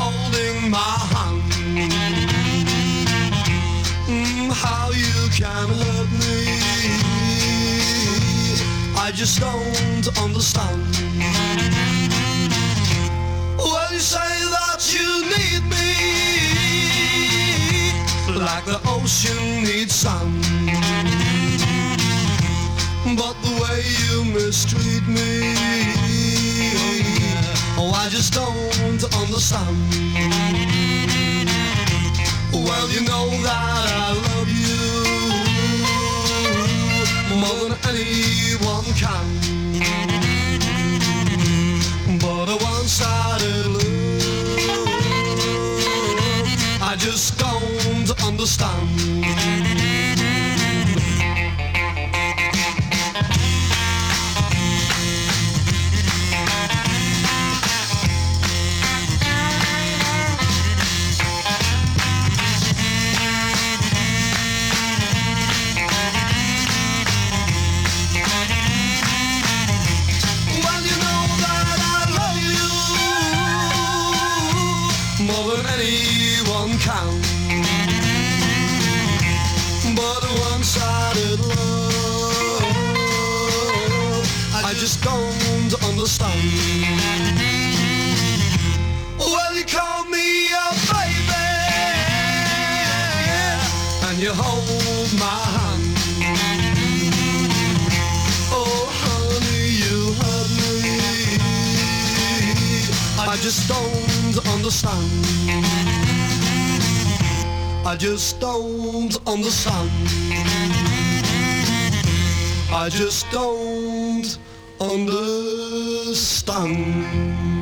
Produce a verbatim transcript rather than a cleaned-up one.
holding my hand. Mm, how you can hurt me, I just don't understand. Well, you say that you need me, like the ocean needs sand. But the way you mistreat me, oh, I just don't understand. Well, you know that I love you more than anyone can. But a one-sided love, I just don't understand. But a one-sided love, I just don't understand. Well, you call me a baby, and you hold my hand. Oh, honey, you hurt me, I just don't understand. I just don't understand. I just don't understand.